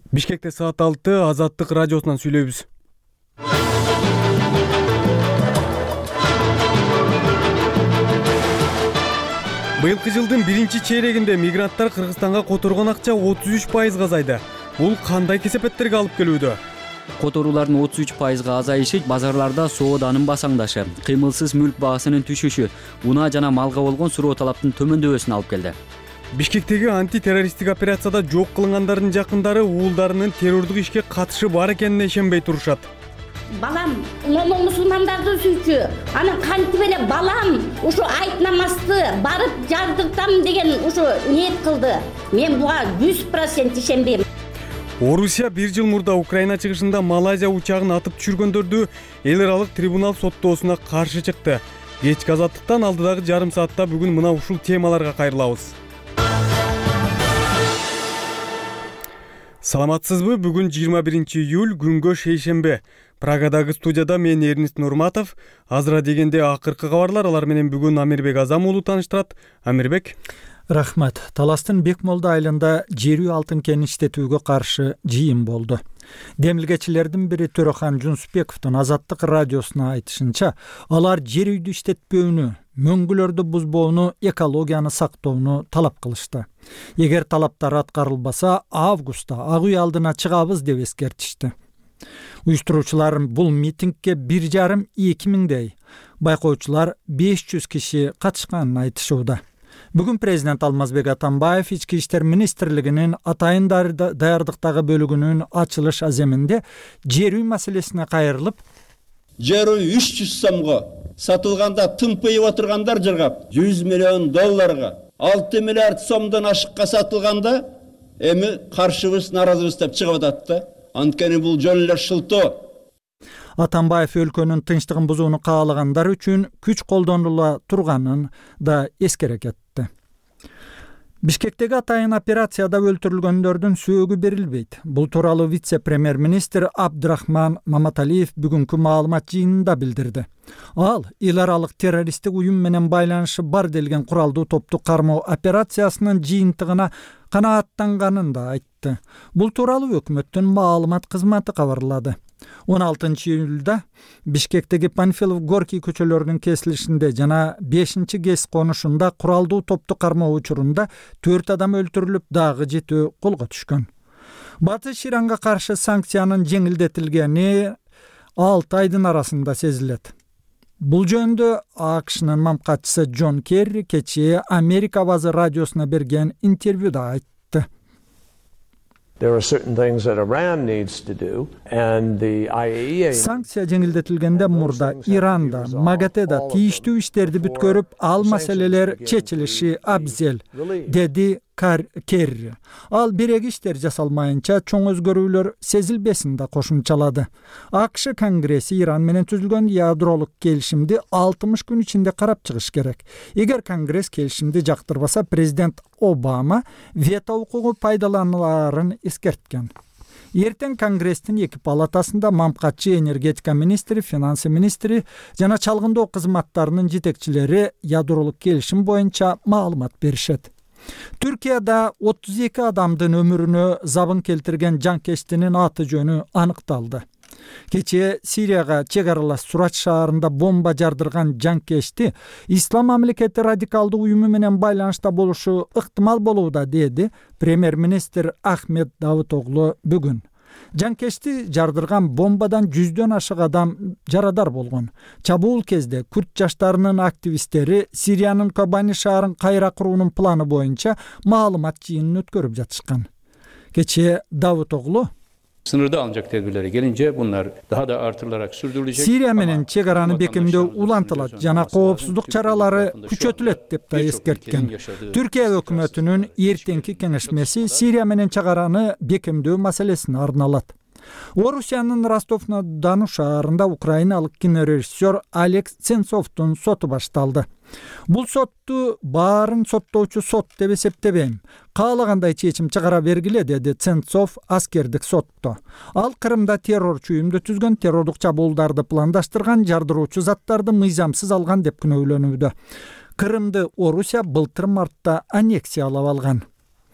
Бишкекте саат 6 Азаттык радиосунан сүйлөйбүз. Быйылкы жылдын биринчи чейрегинде мигранттар Кыргызстанга которгон акча 33% азайды. Бул кандай кесепеттерге алып келүүдө? Которуулардын 33%га азайышы базарларда сооданын басаңдашы, кыймылсыз мүлк баасынын түшүшү, унаа жана малга болгон суроо талаптын төмөндөбөсүнө алып келди. Бишкектеги антитеррористтик операцияда жок кылынгандардын жакындары уулдарынын террордук ишке катышы бар экенине ишенбей турушат. Балам, момо мусулмандарды сүйчү. Анан кантип эле балам ушу айт намазды барып жардыртам деген ушу ниет кылды. Мен буга 100% ишенбейм. Орусия 1 жыл мурда Украина чыгышында Малайзия учагын атып түшүргөндөрдү эл аралык трибунал соттоосуна каршы чыкты. Кечки азаттыктан алдыдагы жарым саатта бүгүн мына ушул темаларга кайрылабыз. Саламатсызбы? Бүгүн 21 июль, күнгө шейшембе. Прагадагы студияда мен Эрнест Нурматов. Азыра дегенде акыркы кабарлар, алар менен бүгүн Амирбек Азам уулу тааныштырат. Амирбек. Рахмат. Таластын Бекмолда айылында жер үй алтын кен иштетүүгө каршы жыйын болду. Демилгечилердин бири Төрөхан Жунсбековдун Азаттык радиосуна айтышынча, алар жер үйдү иштетпөөнү, мөңгүлөрдү бузбоону, экологияны сактоону талап кылышты. Эгер талаптар аткарылбаса, августта ак үй алдына чыгабыз деп эскертишти. Уюштуруучулар бул митингге 1,5-2 миңдей, байкоочулар 500 киши катышканын айтышууда. Бүгүн президент Алмазбек Атамбаев Ички иштер министрлигинин атайын даярдыктагы бөлүгүнүн ачылыш аземинде жер үй маселесине кайрылып, жер үй 300 сомго сатылганда тымпыйып отургандар жыргап $100 миллион, 6 миллиард сомдон ашыкка сатылганда эми каршыбыз, наразыбыз деп чыгып атат. Анткени бул жөн эле шылтоо. Атамбаев өлкөнүн тынчтыгын бузууну каалагандар үчүн күч колдонула турганын да эскере кетти. Бишкектеги атайын операцияда өлтүрүлгөндөрдүн сөөгү берилбейт. Бул тууралуу вице-премьер-министр Абдрахман Маматалиев бүгүнкү маалымат жыйынында билдирди. Ал эл аралык террористтик уюм менен байланышы бар делген куралдуу топту кармоо операциясынын жыйынтыгына канааттанганын да айтты. Бул тууралуу өкмөттүн маалымат кызматы кабарлады. 16 июлда Бишкектеги Панфилов Горький көчөлөрүнүн кесилишинде жана 5-чи ГЭС конушунда куралдуу топту кармоо учурунда 4 адам өлтүрүлүп, дагы 7 колго түшкөн. Батыш Иранга каршы санкциянын жеңилдетилгени 6 айдын арасында сезилет. Бул жөнүндө АКШнын мамкатчысы Джон Керри кечээ Америка Авазы радиосуна берген интервьюда айтты. There are certain things that Iran needs to do, and the IAEA. Санкция жеңилдетилгенде мурда Иранда, МАГАТЭда тийиштүү иштерди бүткөрүп, ал маселелер чечилиши абзел, деди Керри. Ал биреги иштер жасалмайынча чоң өзгөрүүлөр сезилбесин да кошумчалады. АКШ Конгресси Иран менен түзүлгөн ядролук келишимди 60 күн ичинде карап чыгыш керек. Эгер Конгресс келишимди жактырбаса, президент Обама вето укугу пайдалануларын эскерткен. Эртең Конгресстин эки палатасында мамкатчы энергетика министри, финансы министри жана чалгындоо кызматтарынын жетекчилери ядролук келишим боюнча маалымат беришет. Түркияда 32 адамдын өмүрүнө забын келтирген жанкештинин аты жөнү аныкталды. Кечээ Сирияга чек аралаш Сурач шаарында бомба жардырган жанкешти Ислам мамлекети радикалдуу уюму менен байланышта болушу ыктымал болууда, деди премьер-министр Ахмед Давутоглу бүгүн. Жанкешти жардырган бомбадан 100дөн ашык адам жарадар болгон. Чабуул кезде күрд жаштарынын активисттери Сириянын Кобани шаарын кайра куруунун планы боюнча маалымат жыйынын өткөрүп жатышкан. Кечээ Давутоглу sınırda alınacak tedbirlere gelince bunlar daha da artırılarak sürdürülecek. Сирия менен чек араны бекемдөө улантылат жана коопсуздук чаралары күчөтүлөт деп да эскерткен. Түркия өкмөтүнүн эртеңки кеңешмеси Сирия менен чек араны бекемдөө маселесине арналат. Орусиянын Ростов-на-Дону шаарында украиналык кинорежиссер Алекс Сенцовдун соту башталды. Бул сотту баарын соттоочу сот деп эсептебейм. Каалагандай чечим чыгара бергиле, деди Сенцов аскердик сотто. Ал Крымда террорчу уюмду түзгөн, террордук чабуулдарды пландаштырган, жардыруучу заттарды мыйзамсыз алган деп күнөөлөнүүдө. Крымды Орусия былтыр мартта аннексиялап алган.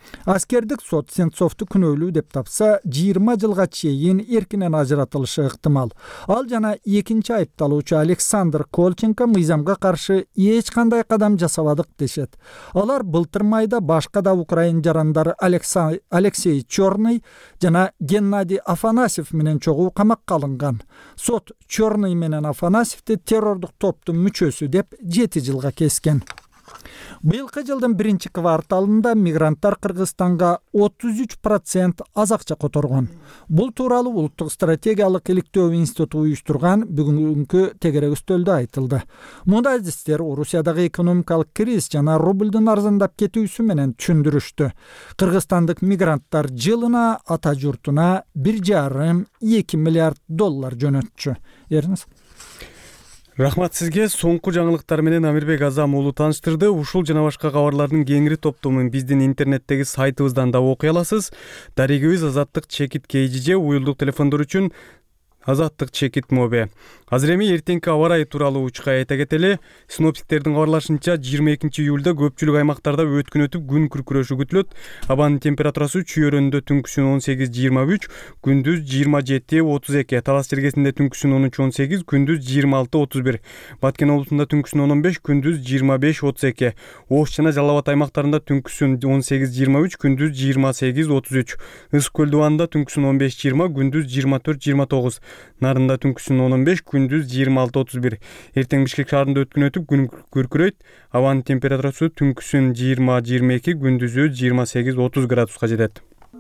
Аскердик сот Сенцовду күнөөлүү деп тапса, 20 жылга чейин эркинен ажыратылышы ыктымал. Ал жана экинчи айыпталуучу Александр Колченко мыйзамга каршы эч кандай кадам жасабадык дешет. Алар былтыр майда башка да украин жарандары Алексей Черный жана Геннадий Афанасьев менен чогуу камакка алынган. Сот Черный менен Афанасьевди террордук топтун мүчөсү деп 7 жылга кескен. Быйылкы жылдын 1-кварталында мигранттар Кыргызстанга 33% аз акча которгон. Бул тууралуу Улуттук стратегиялык иликтөө институту уюштурган бүгүнкү тегерек үстөлдө айтылды. Мундай адистер Орусиядагы экономикалык кризис жана рублдун арзандап кетүүсү менен түшүндүрүштү. Кыргызстандык мигранттар жылына ата журтуна 1,5-2 миллиард доллар жөнөтчү. Эрнис. Рахмат сизге. Соңку жаңылыктар менен Амирбек Азам уулу тааныштырды. Ушул жана башка кабарлардын кеңири топтомун биздин интернеттеги сайтыбыздан да окуй аласыз. Дарегибиз Азаттык Чекит КЖЖ, уюлдук телефондор үчүн Азаттык Чекит Мобе. Азыр эми эртеңки аба ырайы тууралуу учка айта кетели. Синоптиктердин кабарлашынча 22 июлда көпчүлүк аймактарда өткүн өтүп күн күркүрөшү күтүлөт. Абанын температурасы чүйөрөндө түнкүсүн 18-23, күндүз 27-32, Талас жергесинде түнкүсүн 13-18, күндүз 26-31, Баткен облусунда түнкүсүн 15, күндүз 25-32, Ош жана Жалал Абад аймактарында түнкүсүн 18-23, күндүз 28-33, Ысык көл дубанында түнкүсүн 15-20, күндүз 24-29, Нарында түнкүсүн 15, күндүз 26-31. Эртең Бишкек шаарында өткүн өтүп күн күркүрөйт. Абанын температурасы түнкүсүн 20-22, күндүзү 28-30 градуска жетет.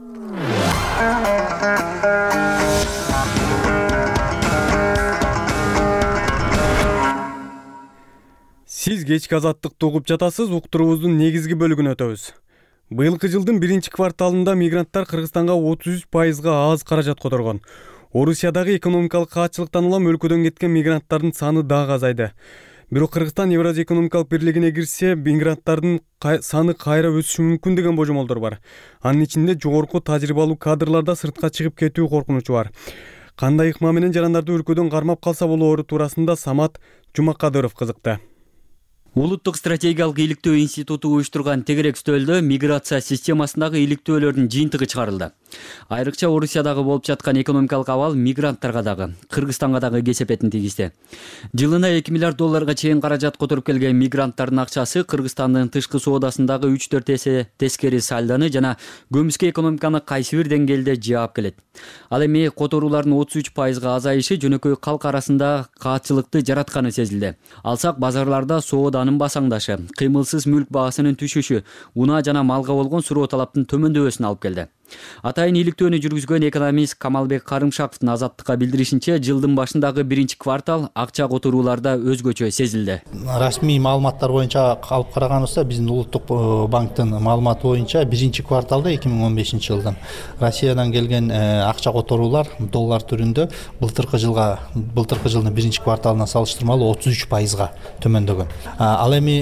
Сиз кечки азаттыкты угуп жатасыз. Уктуруубуздун негизги бөлүгүнө өтөбүз. Быйылкы жылдын 1-кварталында мигранттар Кыргызстанга 33%-га аз каражат которгон. Орусиядагы экономикалык каатчылыктан улам өлкөдөн кеткен мигранттардын саны дагы азайды. Бирок Кыргызстан Евразия экономикалык бирлигине кирсе, мигранттардын саны кайра өсүшү мүмкүн деген божомолдор бар. Анын ичинде жогорку тажрыйбалуу кадрларда сыртка чыгып кетүү коркунучу бар. Кандай ыкма менен жарандарды өлкөдөн кармап калса болоору туурасында Самат Жумакадыров кызыкты. Улуттук стратегиялык иликтөө институту уюштурган тегерек үстөлдө миграция системасындагы иликтөөлөрдүн жыйынтыгы чыгарылды. Айрыкча Орусиядагы болуп жаткан экономикалык абал мигранттарга дагы, Кыргызстанга дагы кесепетин тийгизди. Жылына 2 миллиард долларга чейин каражат которуп келген мигранттардын акчасы Кыргызстандын тышкы соодасындагы 3-4 эсе тескери сальдоны жана көмүскө экономиканы кайсы бир деңгээлде жаап келет. Ал эми которуулардын 33%-га азайышы жөнөкөй калк арасында каатчылыкты жаратканы сезилди. Алсак базарларда сооданын басаңдашы, кыймылсыз мүлк баасынын түшүшү, унаа жана малга болгон суроо талаптын төмөндөбөсүнө алып келди. Атайын иликтөөнү жүргүзгөн экономист Камалбек Карымшаковдун Азаттыкка билдиришинче, жылдын башындагы 1-квартал акча которууларда өзгөчө сезилди. Расмий маалыматтар боюнча алып караганыбызда, биздин Улуттук банктын маалыматы боюнча 1-кварталда 2015 жылдан Россиядан келген акча которуулар доллар түрүндө былтыркы жылдын 1-кварталына салыштырмалуу 33%-га төмөндөгөн. Ал эми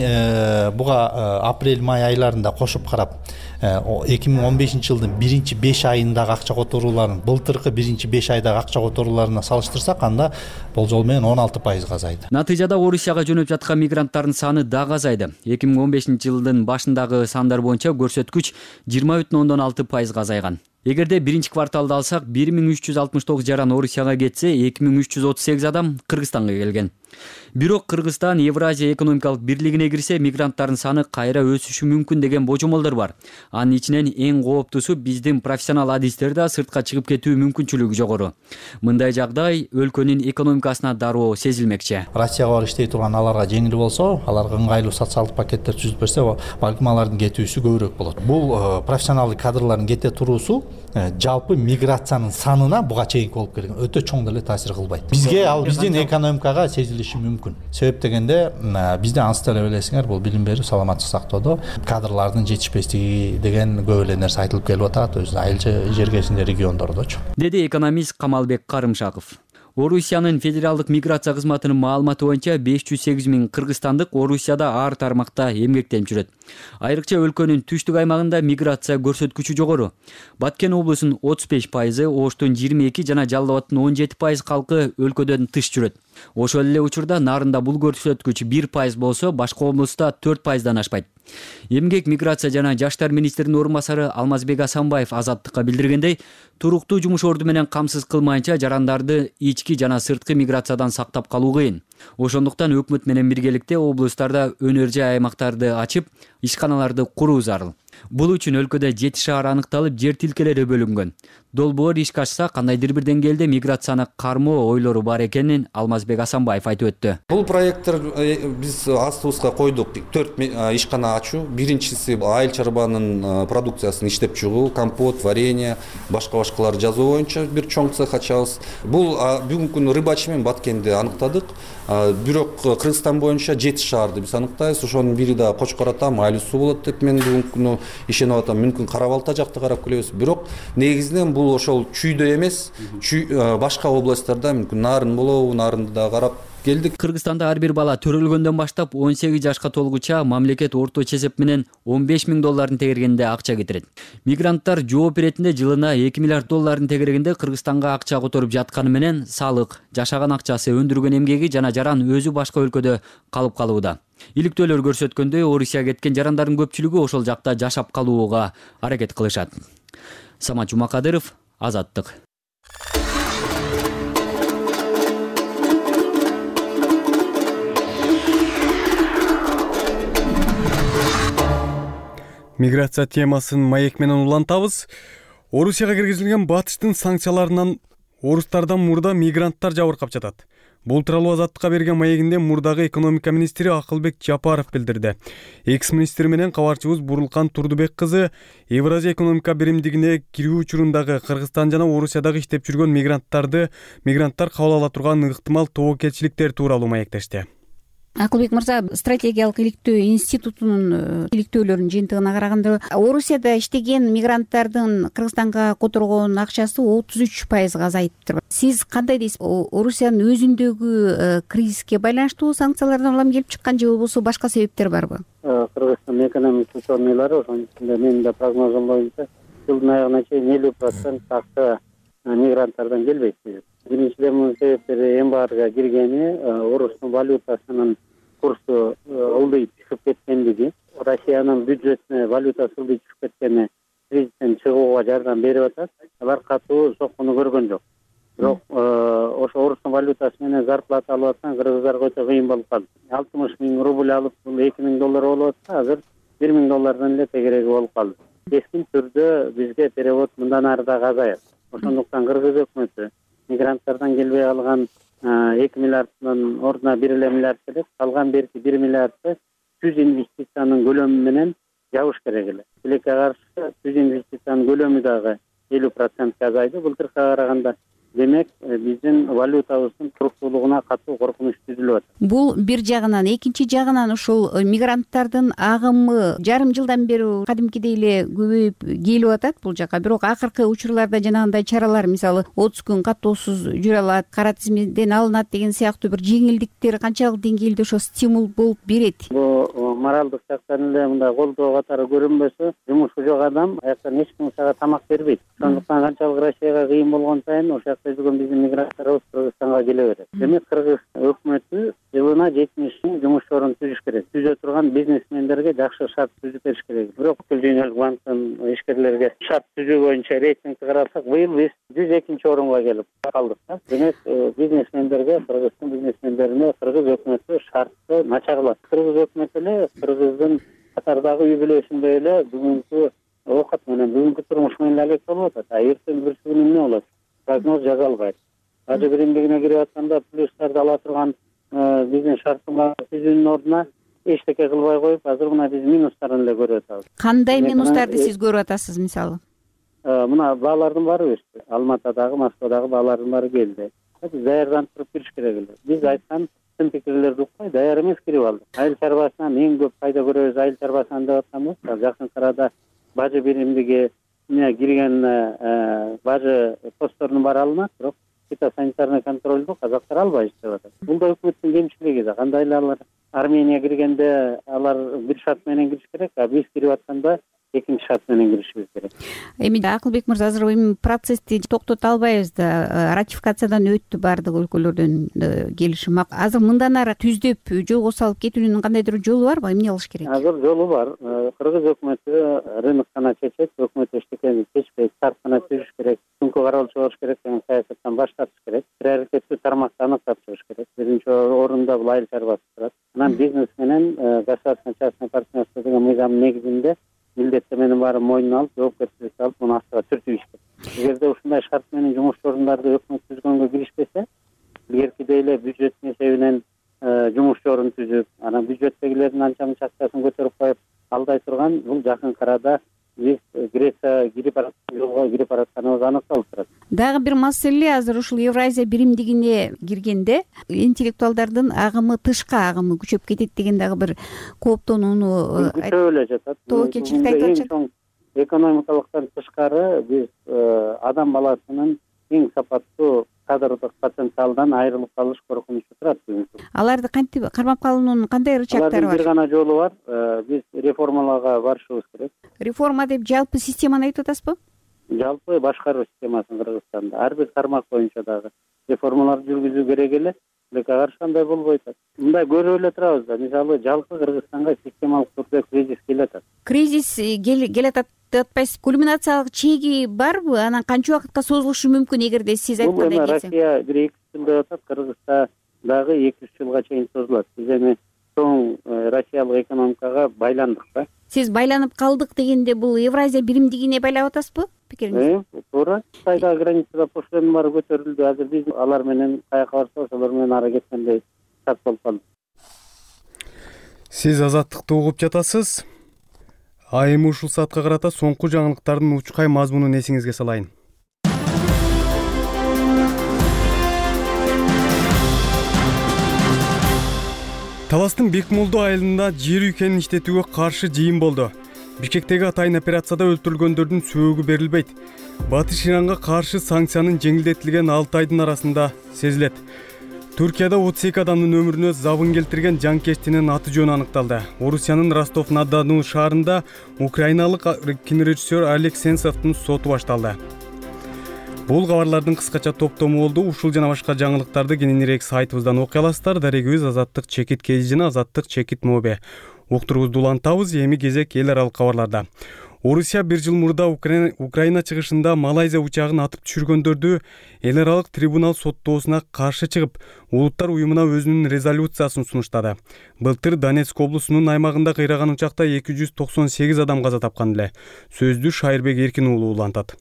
буга апрель-май айларында кошуп карап, 2015 жылдын 1-5 айындагы акча которууларын былтыркы 1-5 айдагы акча которууларына салыштырсак, анда болжол менен 16%-га азайды. Натыйжада Орусияга жөнөп жаткан мигранттардын саны дагы азайды. 2015 жылдын башындагы сандар боюнча көрсөткүч 20,6%-га азайган. Эгерде 1-кварталды алсак, 1369 жаран Орусияга кетсе, 2338 адам Кыргызстанга келген. Бирок Кыргызстан Евразия экономикалык бирлигине кирсе, мигранттардын саны кайра өсүшү мүмкүн деген божомолдор бар. Анын ичинен эң кооптусу биздин профессионал адистер да сыртка чыгып кетүү мүмкүнчүлүгү жогору. Мындай жагдай өлкөнүн экономикасына дароо сезилмекчи. Россияга барып иштей турган аларга жеңил болсо, аларга ыңгайлуу социалдык пакеттер түзүп берсе, балким алардын кетүүсү көбүрөөк болот. Бул профессионалдык кадрлардын кете туруусу жалпы миграциянын санына буга чейинки болуп келген өтө чоң деле таасир кылбайт. Бизге ал биздин экономикага сезилиши мүмкүн. Себеп дегенде бизде ансы деле билесиңер, бул билим берүү, саламаттык сактоодо кадрлардын жетишпестиги деген көп эле нерсе айтылып келип атат, өзү айылча жергесинде региондордочу. Деди экономист Камалбек Карымшаков. Орусиянын федералдык миграция кызматынын маалыматы боюнча 508 000 кыргызстандык Орусияда ар тармакта эмгектенип жүрөт. Айрыкча өлкөнүн түштүк аймагында миграция көрсөткүчү жогору. Баткен облусунун 35%, Оштун 22 жана Жалал Абадтын 17% калкы өлкөдөн тыш жүрөт. Ошол эле учурда Нарында бул көрсөткүч 1% болсо, башка облуста 4%дан ашпайт. Эмгек, миграция жана жаштар министринин орун басары Алмазбек Асанбаев Азаттыкка билдиргендей, туруктуу жумуш орду менен камсыз кылмайынча жарандарды ички жана сырткы миграциядан сактап калуу кыйын. Ошондуктан өкмөт менен биргеликте облустарда өнөр жай аймактарды ачып, ишканаларды куруу зарыл. Бул үчүн өлкөдө 7 шаар аныкталып, жер тилкелери бөлүнгөн. Долбоор ишке ашса, кандайдыр бир деңгээлде миграцияны кармоо ойлору бар экенин Алмазбек Асанбаев айтып өттү. Бул проекттер биз астыбызга койдук. 4 ишкана ачуу. Биринчиси айыл чарбанын продукциясын иштеп чыгуу, компот, варенье, башкаларды жазуу боюнча бир чоң цех ачабыз. Бул бүгүнкү күнү Рыбачи менен Баткенди аныктадык. Бирок Кыргызстан боюнча 7 шаарды биз аныктайбыз. Ошонун бири да Кочкор Ата, Майлуу суу болот деп мен бүгүнкү күнү ишенип атам. Мүмкүн Кара Балта жакты карап келебиз. Бирок негизинен бул ошол чүйдө эмес, башка областтарда мүмкүн Нарын болобу, Нарынды да карап келдик. Кыргызстанда ар бир бала төрөлгөндөн баштап 18 жашка толгуча мамлекет орточо эсеп менен $15.000 тегергенде акча кетирет. Мигранттар жооп беретинде жылына $2 миллиард тегергенде Кыргызстанга акча которуп жатканы менен салык, жашаган акчасы, өндүргөн эмгеги жана жаран өзү башка өлкөдө калып калууда. Иликтөөлөр көрсөткөндөй, Орусияга кеткен жарандардын көпчүлүгү ошол жакта жашап калууга аракет кылышат. Самат Жумакадыров, Азаттык. Миграция темасын маек менен улантабыз. Орусияга киргизилген батыштын санкцияларынан орустардан мурда мигранттар жабыркап жатат. Бул тууралуу Азаттыкка берген маегинде мурдагы экономика министри Акылбек Жапаров билдирди. Экс-министр менен кабарчыбыз Бурулкан Турдубек кызы Евразия экономика биримдигине кирүү учурундагы Кыргызстан жана Орусиядагы иштеп жүргөн мигранттар кабыл ала турган ыктымал тобокелчиликтер тууралуу маектешти. Акылбек мырза, стратегиялык иликтөө институтунун иликтөөлөрүнүн жыйынтыгына караганда, Орусияда иштеген мигранттардын Кыргызстанга которгон акчасы 33%га азайыптыр. Сиз кандай дейсиз? Орусиянын өзүндөгү кризиске байланыштуу санкциялардан улам келип чыккан же болбосо башка себептер барбы? Кыргызстандын экономика учурунайлары ошонун ичинде менин да прогнозум боюнча жылдын аягына чейин 50% акча мигранттардан келбейт. Биринчиден мунун себептери эмбарго киргени, орустун валютасынын курсу ылдый түшүп кеткендиги, Россиянын бюджетине валютасы ылдый түшүп кеткени кризистен чыгууга жардам берип атат. Алар катуу соккуну көргөн жок. Бирок ошо орустун валютасы менен зарплата алып атсаң, кыргыздарга өтө кыйын болуп калды. 60 миң рубль алып, бул $2.000 болуп атса, азыр $1.000 эле тегереги болуп калды. Кескин түрдө бизге перевод мындан ары дагы азаят. Ошондуктан кыргыз өкмөтү мигранттардан келбей калган 2 миллиарддын ордуна 1 миллиард келет, калган берки 1 миллиардты түз инвестициянын көлөмү менен жабыш керек эле. Тилекке каршы түз инвестициянын көлөмү дагы 50%га азайды. Былтыркыга караганда демек биздин валютабыздын туруктуулугуна катуу коркунуч түзүлүп атат. Бул бир жагынан, экинчи жагынан ушул мигранттардын агымы жарым жылдан бери кадимкидей эле көбөйүп келип атат бул жака. Бирок акыркы учурларда жанагындай чаралар, мисалы 30 күн каттоосуз жүрө алат, кара тизмеден алынат деген сыяктуу бир жеңилдиктер канчалык деңгээлде ошо стимул болуп берет? Бул моралдык жактан эле мындай колдоо катары көрүнбөсө, жумушу жок адам аяктан эч ким сага тамак бербейт. Ошондуктан канчалык Россияга кыйын болгон сайын ошо жүргөн биздин мигранттарыбыз Кыргызстанга келе берет. Демек Кыргыз өкмөтү жылына 70 миң жумуш орун түзүш керек. Түзө турган бизнесмендерге жакшы шарт түзүп бериш керек. Бирок Дүйнөлүк банктын ишкерлерге шарт түзүү боюнча рейтингти карасак, быйыл биз 102-нчи орунга келип калдык. Демек бизнесмендерге, Кыргыздын бизнесмендерине Кыргыз өкмөтү шартты начарлап. Кыргыз өкмөтү эле Кыргыздын катардагы үй бүлөсүндөй эле бүгүнкү оокат менен, бүгүнкү турмуш менен алек болуп атат. Эртең бир күнү эмне болот? Прогноз жаза албайт. Бажы биримдигине кирип атканда плюстарды ала турган биздин шарттын түзүүнүн ордуна эчтеке кылбай коюп, азыр мына биз минустарын эле көрүп атабыз. Кандай минустарды сиз көрүп атасыз, мисалы? Мына баалардын баары өстү. Алматадагы, Москвадагы баалардын баары келди. Биз даярданып туруп кириш керек эле. Биз айткан сын пикирлерди укпай даяр эмес кирип алдык. Айыл чарбасынан эң көп пайда көрөбүз айыл чарбасынан деп атканбыз. Жакын арада бажы биримдиги кирген бажы постторунун баары алынат, бирок фитосанитарный контролду казактар албай иштеп атат. Бул да өкмөттүн кемчилиги да, кандай эле алар Армения киргенде алар бир шарт менен кириш керек, а биз кирип атканда экинчи шарт менен киришибиз керек. Эми Акылбек мырза, азыр эми процессти токтото албайбыз да, ратификациядан өттү баардык өлкөлөрдөн келишим. Азыр мындан ары түздөп жолго салып кетүүнүн кандайдыр жолу барбы? Эмне кылыш керек? Азыр жолу бар. Кыргыз өкмөтү рынок гана чечет, өкмөт эчтекени чечпейт, шарт гана түзүш керек, түнкү кароолчу болуш керек деген саясаттан баш тартыш керек. Приоритеттүү тармакты аныктап чыгыш керек. Биринчи орунда бул айыл чарбасы турат. Анан бизнес менен государственный частный партнерство деген мыйзамдын негизинде милдеттер менен баары мойнуна алып, жоопкерчиликти алып, муну астыга түртүп иш керек. Эгерде ушундай шарт менен жумуш орундарды өкмөт түзгөнгө киришпесе, илгеркидей эле бюджеттин эсебинен жумуш орун түзүп, анан бюджеттегилердин анча мынча акчасын көтөрүп коюп алдай турган, бул жакын арада биз Греция кирип аткан жолго кирип атканыбыз аныкталып турат. Дагы бир маселе, азыр ушул Евразия биримдигине киргенде интеллектуалдардын агымы, тышка агымы күчөп кетет деген дагы бир кооптонууну күчөп эле жатат. Тобокелчиликти айтып атышат. Экономикалыктан тышкары биз адам баласынын эң сапаттуу кадрдык потенциалдан айрылып калыш коркунучу турат. Аларды кантип кармап калуунун кандай рычагдары бар? Бир гана жолу бар. Биз реформаларга барышыбыз керек. Реформа деп жалпы системаны айтып атасызбы? Жалпы башкаруу системасын Кыргызстанда ар бир тармак боюнча дагы реформаларды жүргүзүү керек эле. Лекке каршы андай болбой атат. Мындай көрүп эле турабыз да. Мисалы жалпы Кыргызстанга системалык түрдө кризис келатат. Кризис келатат деп атпайсыз. Кульминациялык чеги барбы? Анан канча убакытка созулушу мүмкүн эгерде сиз айткандай келсе? Россия бир 2 жыл деп атат, Кыргызста дагы 2-3 жылга чейин созулат. Биз эми чоң Россиялык экономикага байландык да. Сиз байланып калдык дегенде бул Евразия биримдигине байлап атасызбы? Пикириңиз? Туура. Кытайдагы границада пошлинанын баары көтөрүлдү. Азыр биз алар менен каяка барсак, ошолор менен ары кеткендей шарт болуп калды. Сиз Азаттыкты угуп жатасыз. Айымы ушул саатка карата соңку жаңылыктардын учкай мазмунун эсиңизге салайын. Таластын Бекмолду айылында жер үйкенин иштетүүгө каршы жыйын болду. Бишкектеги атайын операцияда өлтүрүлгөндөрдүн сөөгү берилбейт. Батыш Иранга каршы санкциянын жеңилдетилген 6 айдын арасында сезилет. Түркияда 32 адамдын өмүрүнө забын келтирген жанкечтинин аты жөнү аныкталды. Орусиянын Ростов-на-Дону шаарында украиналык кинорежиссер Олег Сенцовдун соту башталды. Бул кабарлардын кыскача топтому болду. Ушул жана башка жаңылыктарды кененирээк сайтыбыздан окуй аласыздар. Дарегибиз Азаттык чекит кези жана Азаттык чекит мобе. Уктуруубузду улантабыз. Эми кезек эл аралык кабарларда. Орусия 1 жыл мурда Украина чыгышында Малайзия учагын атып түшүргөндөрдү эл аралык трибунал соттоосуна каршы чыгып, улуттар уюмуна өзүнүн резолюциясын сунуштады. Былтыр Донецк облусунун аймагында кыйраган учакта 298 адам каза тапкан эле. Сөздү Шайырбек Эркин уулу улантат.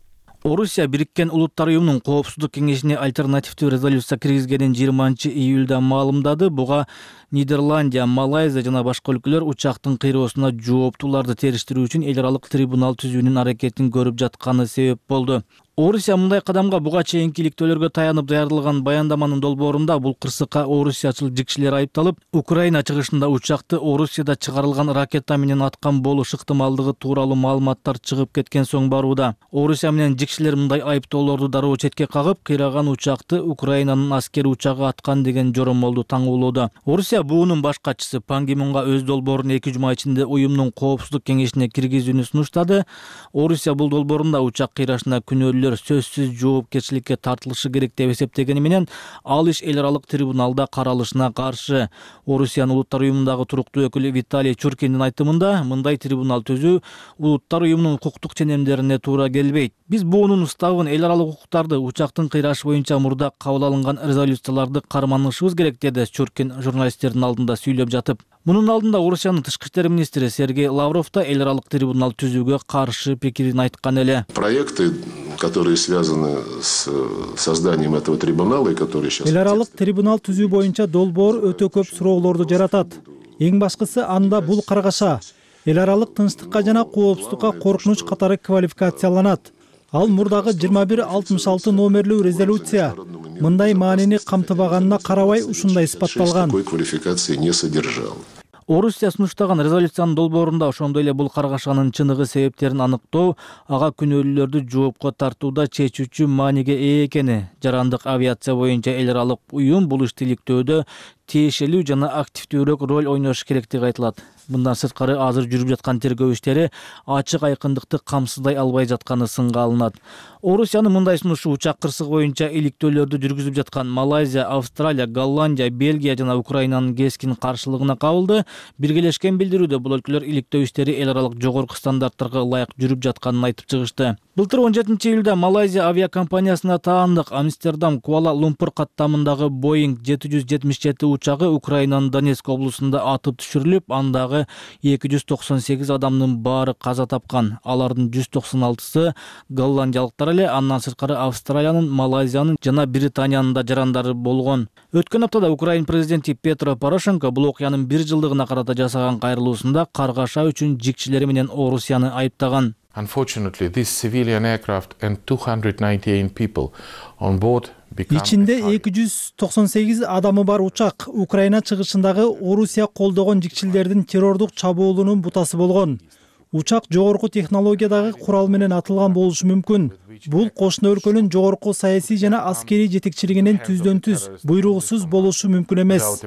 Орусия Бириккен Улуттар уюмунун коопсуздук кеңешине альтернативдүү резолюция киргизгенин 20-июлда маалымдады. Буга Нидерландия, Малайзия жана башка өлкөлөр учактын кыйроосуна жооптууларды териштирүү үчүн эл аралык трибунал түзүүнүн аракетин көрүп жатканы себеп болду. Орусия мындай кадамга буга чейинки иликтөөлөргө таянып даярдалган баяндаманын долбоорунда бул кырсыкка орусиячыл жикшилер айыпталып, Украина чыгышында учакты Орусияда чыгарылган ракета менен аткан болуш ыктымалдыгы тууралуу маалыматтар чыгып кеткен соң барууда. Орусия менен жикшилер мындай айыптоолорду дароо четке кагып, кыйраган учакты Украинанын аскери учагы аткан деген жоромолду таңуулоодо. Орусия буунун баш катчысы Пан Ги Мунга өз долбоорун 2 жума ичинде уюмдун коопсуздук кеңешине киргизүүнү сунуштады. Орусия бул долбоорунда учак кыйрашына күнөөлүү сөзсүз жоопкерчиликке тартылышы керек деп эсептегени менен, ал иш эл аралык трибуналда каралышына каршы. Орусиянын улуттар уюмундагы туруктуу өкүлү Виталий Чуркиндин айтымында, мындай трибунал түзүү улуттар уюмунун укуктук ченемдерине туура келбейт. Биз буунун уставын, эл аралык укуктарды, учактын кыйрашы боюнча мурда кабыл алынган резолюцияларды карманышыбыз керек, деди Чуркин журналисттердин алдында сүйлөп жатып. Мунун алдында Орусиянын тышкы иштер министри Сергей Лавров да эл аралык трибунал түзүүгө каршы пикирин айткан эле. Проекты, которые связаны с созданием этого трибунала и которые сейчас... Эл аралык трибунал түзүү боюнча долбоор өтө көп суроолорду жаратат. Эң башкысы анда бул каргаша эл аралык тынчтыкка жана коопсуздукка коркунуч катары квалификацияланат. Ал мурдагы 2166 номерлүү резолюция мындай маанини камтыбаганына карабай ушундай испатталган. Такой квалификации не содержал. Орусия сунуштаган резолюциянын долбоорунда ошондой эле бул каргашанын чыныгы себептерин аныктоо, ага күнөөлүүлөрдү жоопко тартууда чечүүчү мааниге ээ экени, жарандык авиация боюнча эл аралык уюм бул ишти иликтөөдө тиешелүү жана активдүүрөөк роль ойнош керектиги айтылат. Мындан сырткары азыр жүрүп жаткан тергөө иштери ачык айкындыкты камсыздай албай жатканы сынга алынат. Орусиянын мындай сунушу учак кырсыгы боюнча иликтөөлөрдү жүргүзүп жаткан Малайзия, Австралия, Голландия, Бельгия жана Украинанын кескин каршылыгына кабылды. Биргелешкен билдирүүдө бул өлкөлөр иликтөө иштери эл аралык жогорку стандарттарга ылайык жүрүп жатканын айтып чыгышты. Былтыр 17 июлда Малайзия авиакомпаниясына таандык Амстердам Куала-Лумпур каттамындагы Boeing 777 учагы Украинанын Донецк облусунда атып түшүрүлүп, андагы 298 адамдын баары каза тапкан. Алардын 196сы голландиялыктар эле, андан сырткары Австралиянын, Малайзиянын жана Британиянын да жарандары болгон. Өткөн аптада Украин президенти Петро Порошенко бул окуянын 1 жылдыгына карата жасаган кайрылуусунда каргаша үчүн жикчилери менен Орусияны айыптаган. Unfortunately, this civilian aircraft and 298 people on board ичинде 298 адамы бар учак Украина чыгышындагы Орусия колдогон жикчилдердин террордук чабуулунун бутасы болгон. Учак жогорку технологиядагы курал менен атылган болушу мүмкүн. Бул кошуна өлкөнүн жогорку саясий жана аскерий жетекчилигинин түздөн-түз буйругусуз болушу мүмкүн эмес.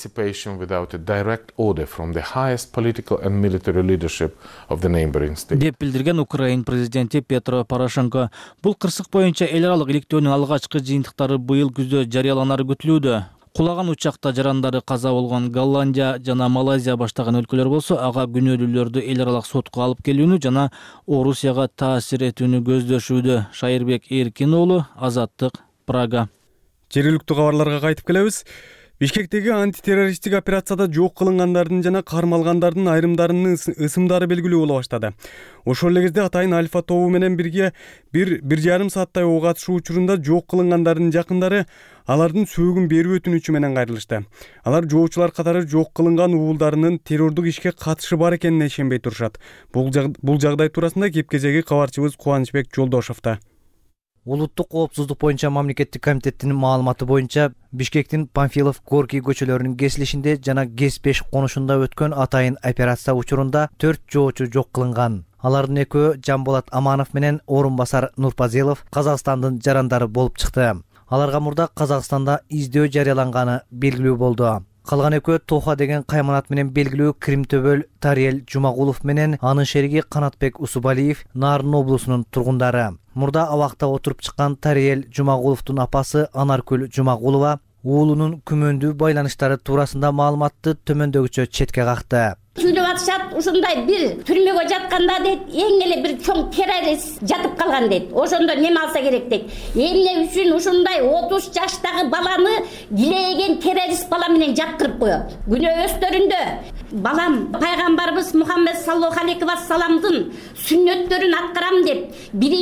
Деп билдирген Украин президенти Петро Порошенко. Бул кырсык боюнча эл аралык иликтөөнүн алгачкы жыйынтыктары быйыл күздө жарыяланары күтүлүүдө. Кулаган учакта жарандары каза болгон Голландия жана Малайзия баштаган өлкөлөр болсо, ага күнөөлүүлөрдү эл аралык сотко алып келүүнү жана Орусияга таасир этүүнү көздөшүүдө. Шайырбек Эркин уулу, Азаттык, Прага. Жергиликтүү кабарларга кайтып келебиз. Бишкектеги антитеррористтик операцияда жок кылынгандардын жана кармалгандардын айрымдарынын ысымдары белгилүү боло баштады. Ошол эле кезде атайын Альфа тобу менен бирге 1,5 сааттай ого атышуу учурунда жок кылынгандардын жакындары алардын сөөгүн берүү өтүнүчү менен кайрылышты. Алар жоочулар катары жок кылынган уулдарынын террордук ишке катышы бар экенине ишенбей турушат. Бул жагдай туурасында кепкезеги кабарчыбыз Кубанычбек Жолдошовто. Улуттук коопсуздук боюнча мамлекеттик комитеттин маалыматы боюнча Бишкектин Панфилов Горький көчөлөрүнүн кесилишинде жана ГЭС-5 конушунда өткөн атайын операция учурунда 4 жоочу жок кылынган. Алардын экөө Жамболат Аманов менен орун басар Нурпазилов Казакстандын жарандары болуп чыкты. Аларга мурда Казакстанда издөө жарыяланганы белгилүү болду. Калган экөө Тоха деген кайманат менен белгилүү Крим төбөл Тариел Жумагулов менен анын шериги Канатбек Усубалиев Нарын облусунун тургундары. Мурда абакта отуруп чыккан Тариел Жумагуловдун апасы Анаркүл Жумагулова уулунун күмөндүү байланыштары туурасында маалыматты төмөндөгүчө четке какты. Сүйлөп атышат, ушундай бир түрмөгө жатканда дейт, эң эле бир чоң террорист жатып калган дейт. Ошондо неме алса керек дейт. Эмне үчүн ушундай 30 жаштагы баланы килейген террорист бала менен жаткырып коет. Күнөө өстөрүндө балам пайгамбарыбыз Мухаммед саллаллаху алейхи вассаламдын сүннөттөрүн аткарам деп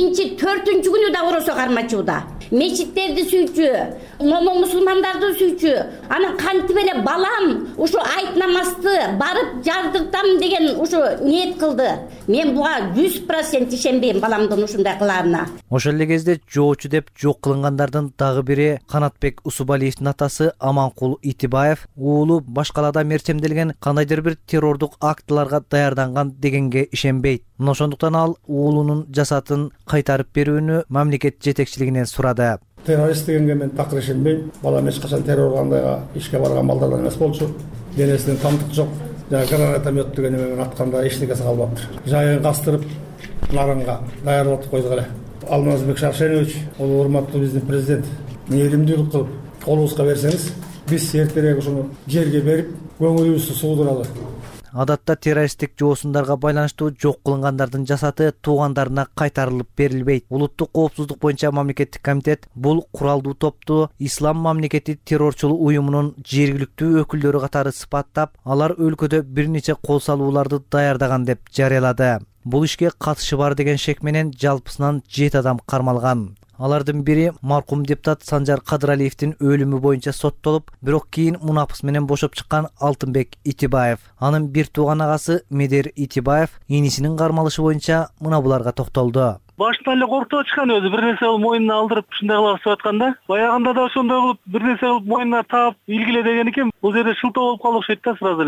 1-4 күнү да оросо кармачууда. Мечиттерди сүйчү, мусулмандарды сүйчү. Анан кантип эле балам ушу айт намазды барып жардыртам деген ушу ниет кылды. Мен буга 100% ишенбейм баламдын ушундай кыларына. Ошол эле кезде жоочу деп жок кылынгандардын дагы бири Канатбек Усубалиевдин атасы Аманкул Итибаев уулу башкалада мерчемделген кандайдыр бир террордук актыларга даярданган дегенге ишенбейт. Ошондуктан ал уулунун жасатын кайтарып берүүнү мамлекет жетекчилигинен сурады. Террорист дегенге мен такыр ишенбейм. Балам эч качан террор кандайга ишке барган балдардан эмес болчу. Денесинен тамдык жок. Гранатомет деген эмен атканда эч нерсе калбаптыр. Жайын кастырып нарынга даярдатып койдук эле. Алмазбек Шаршенович, ол урматтуу биздин президент, мээримдүүлүк кылып колубузга берсеңиз, биз эртерээк ушуну жерге берип, көңүлүбүздү суудуралы. Адатта террористтик жоосундарга байланыштуу жок кылынгандардын жасаты туугандарына кайтарылып берилбейт. Улуттук коопсуздук боюнча мамлекеттик комитет бул куралдуу топту ислам мамлекети террорчулук уюмунун жергиликтүү өкүлдөрү катары сыпаттап, алар өлкөдө бир нече кол салууларды даярдаган деп жарыялады. Бул ишке катышы бар деген шек менен жалпысынан 7 адам кармалган. Алардын бири маркум депутат Санжар Кадыралиевдин өлүмү боюнча соттолуп, бирок кийин мунапыс менен бошоп чыккан Алтынбек Итибаев. Анын бир тууган агасы Медер Итибаев инисинин кармалышы боюнча мына буларга токтолду. Башынан эле коркутуп атышкан өзү, бир нерсе кылып мойнуна алдырып ушундай кылып атканда, баягында да ошондой кылып бир нерсе кылып мойнуна таап илгиле деген экен. Бул жерде шылтоо болуп калды окшойт да сразу эле.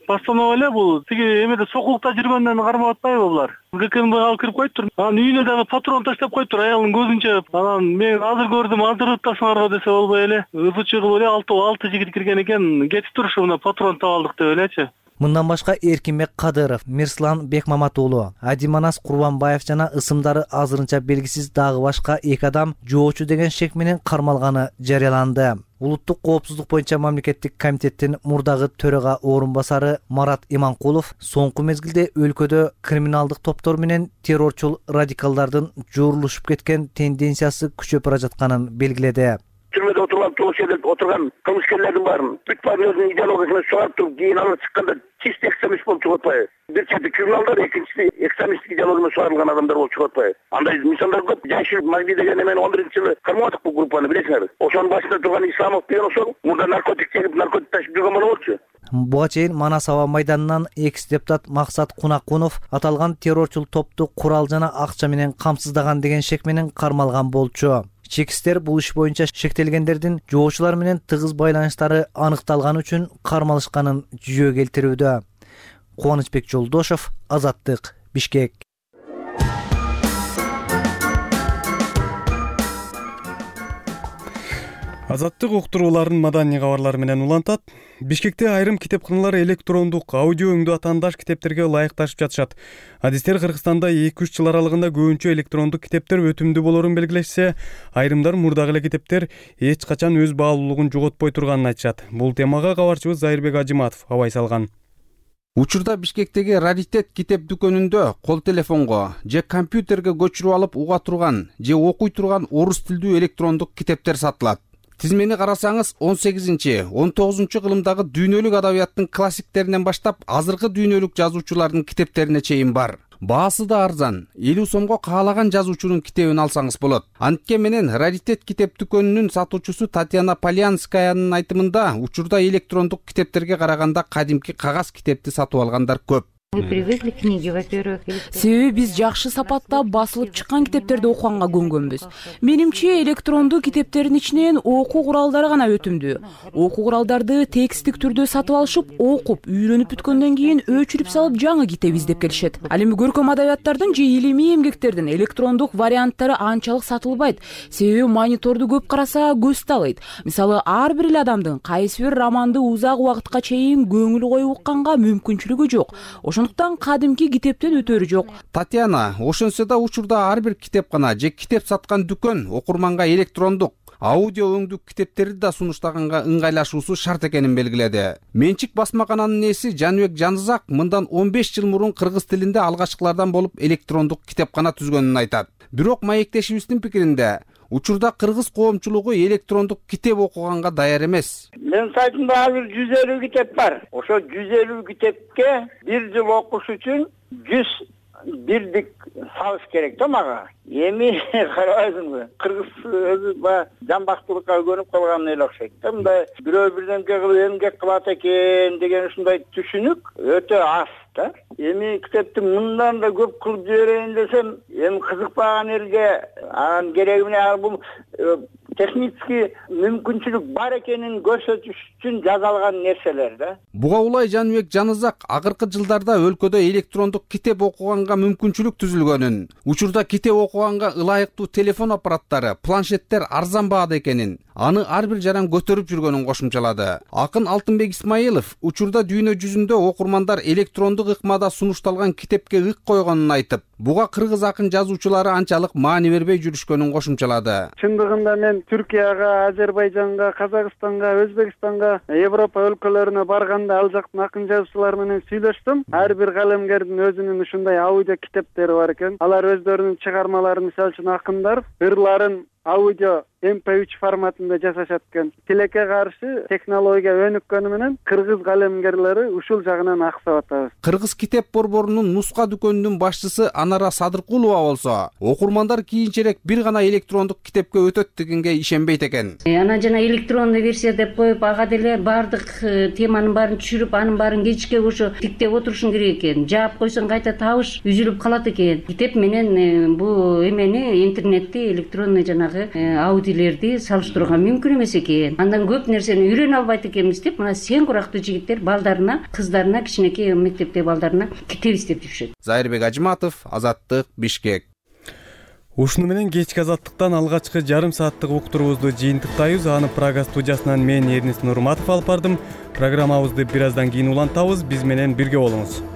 постанова эле бул тиги эмеде сокулукта жүргөндөн кармап атпайбы булар. ГКНБ алып кирип коюптур. Анан үйүнө дагы патрон таштап коюптур аялдын көзүнчө. Анан мен азыр көрдүм, азыр таасыңарга десе болбой эле. Ызычы кылып эле 6 жигит кирген экен. Кетип турушу мына патрон таап алдык деп элечи. Мындан башка Эркинбек Кадыров, Мирслан Бекмаматуулу, Адиманас Курбанбаев жана ысымдары азырынча белгисиз дагы башка 2 адам жоочу деген шек менен кармалганы жарыяланды. Улуттук коопсуздук боюнча мамлекеттик комитеттин мурдагы төрага орун басары Марат Иманкулов соңку мезгилде өлкөдө криминалдык топтор менен террорчул радикалдардын жуурулушуп кеткен тенденциясы күчөп бара жатканын белгиледи. Türmede oturulan çoğu şeyde oturan kılmışkenlerin var. Bütün partilerin ideolojisini soğup durup giyin alıp çıkkanda çift ekstremist bol çıkartmayı. Bir çeşitli kriminallar, ikincisi ekstremistik ideolojisini soğarılgan adamlar bol çıkartmayı. Anda insanlar köp. Yaşır Magdi degen hemen 11. yılı kırmadık bu gruplarını bilesiniz. O son başında durgan İslamov diyen o son. Burada narkotik çekip narkotik taşıp durgan bana oldu. Буга чейин Манас аба майданынан экс-депутат Максат Кунакунов аталган террорчул топту курал жана акча менен камсыздаган деген шек менен кармалган болчу. Чекистер бул иш боюнча шектелгендердин жоочулар менен тыгыз байланыштары аныкталган үчүн кармалышканын жүзөгө келтирүүдө. Кубанычбек Жолдошов, Азаттык, Бишкек. Азаттык уктурууларын маданий кабарлары менен улантат. Бишкекте айрым китепканалар электрондук, аудио өңдүү атаандаш китептерге ылайыкташып жатышат. Адистер Кыргызстанда 2-3 жыл аралыгында көбүнчө электрондук китептер өтүмдүү болорун белгилешсе, айрымдар мурдагы эле китептер эч качан өз баалуулугун жоготпой турганын айтышат. Бул темага кабарчыбыз Зайырбек Ажиматов абай салган. Учурда Бишкектеги Раритет китеп дүкөнүндө кол телефонго же компьютерге көчүрүп алып уга турган же окуй турган орус тилдүү электрондук китептер сатылат. Тизмени карасаңыз 18-19 кылымдагы дүйнөлүк адабияттын классиктеринен баштап азыркы дүйнөлүк жазуучулардын китептерине чейин бар. Баасы да арзан. 50 сомго каалаган жазуучунун китебин алсаңыз болот. Антке менен Раритет китеп дүкөнүнүн сатуучусу Татьяна Полянскаянын айтымында учурда электрондук китептерге караганда кадимки кагаз китепти сатып алгандар көп. Вы привезли книги, во-первых. Себеби биз жакшы сапатта басылып чыккан китептерди окуганга көнгөнбүз. Менимче электрондуу китептердин ичинен окуу куралдары гана өтүмдүү. Окуу куралдарды текстик түрдө сатып алышып, окуп, үйрөнүп бүткөндөн кийин өчүрүп салып жаңы китеп издеп келишет. Ал эми көркөм адабияттардын же илимий эмгектердин электрондук варианттары анчалык сатылбайт. Себеби мониторду көп караса көз талыйт. Мисалы, ар бир эле адамдын кайсы бир романды узак убакытка чейин көңүл коюп укканга мүмкүнчүлүгү жок. Ошондуктан кадимки китептен өтөрү жок. Татьяна, ошонсо да учурда ар бир китепкана же китеп саткан дүкөн окурманга электрондук, аудио өңдүү китептерди да сунуштаганга ыңгайлашуусу шарт экенин белгиледи. Менчик басмакананын ээси Жаныбек Жанызак мындан 15 жыл мурун кыргыз тилинде алгачкылардан болуп электрондук китепкана түзгөнүн айтат. Бирок маектешибиздин пикиринде учурда кыргыз коомчулугу электрондук китеп окуганга даяр эмес. Мен сайтымда азыр 150 китеп бар. Ошо 150 китепке бир жыл окуш үчүн 100 бирдик салыш керек да мага. Эми карабайсыңбы? Кыргыз өзү жамбактуулукка көнүп калган эле окшойт. Мындай бирөө бирдемке кылып эмгек кылат экен деген ушундай түшүнүк өтө аз да. Эми китепти мындан да көп кылып жиберейин десем, эми кызыкпаган элге анын керегине бул технический мүмкүнчүлүк бар экенин көрсөтүш үчүн жазалган нерселер да. Буга улай Жаныбек Жанызак акыркы жылдарда өлкөдө электрондук китеп окуганга мүмкүнчүлүк түзүлгөнүн, учурда китеп окуганга ылайыктуу телефон аппараттары, планшеттер арзан баада экенин, аны ар бир жаран көтөрүп жүргөнүн кошумчалады. Акын Алтынбек Исмаилов учурда дүйнө жүзүндө окурмандар электрондук ыкмада сунушталган китепке ык койгонун айтып, буга кыргыз акын жазуучулары анчалык маани бербей жүрүшкөнүн кошумчалады. Чындыгында мен Түркияга, Азербайжанга, Казакстанга, Өзбекстанга, Европа өлкөлөрүнө барганда ал жактын акын жазуучулары менен сүйлөштүм. Ар бир калемгердин өзүнүн ушундай аудио китептери бар экен. Алар өздөрүнүн чыгармаларын, мисалы үчүн акындар ырларын аудио MP3 форматында жасашат экен. Тилекке каршы технология өнүккөнү менен кыргыз калемгерлери ушул жагынан аксап атабыз. Кыргыз китеп борборунун нуска дүкөнүнүн башчысы Анара Садыркулова болсо, окурмандар кийинчерээк бир гана электрондук китепке өтөт дегенге ишенбейт экен. Ана жана электрондуу версия деп коюп, ага деле бардык теманын баарын түшүрүп, анын баарын кечке ушу тиктеп отурушуң керек экен. Жаап койсоң кайта табыш үзүлүп калат экен. Китеп менен бул эмени интернетти электронный жанагы аудио тилерди салыштырууга мүмкүн эмес экен. Андан көп нерсени үйрөнө албайт экенбиз деп, мына сен курактуу жигиттер балдарына, кыздарына, кичинекей мектептеги балдарына китеп издеп жүрүшөт. Зайырбек Ажыматов, Азаттык, Бишкек. Ушуну менен кечки Азаттыктан алгачкы жарым сааттык уктуруубузду жыйынтыктайбыз. Аны Прага студиясынан мен Эрнест Нурматов алып бардым. Программабызды бир аздан кийин улантабыз. Биз менен бирге болуңуз.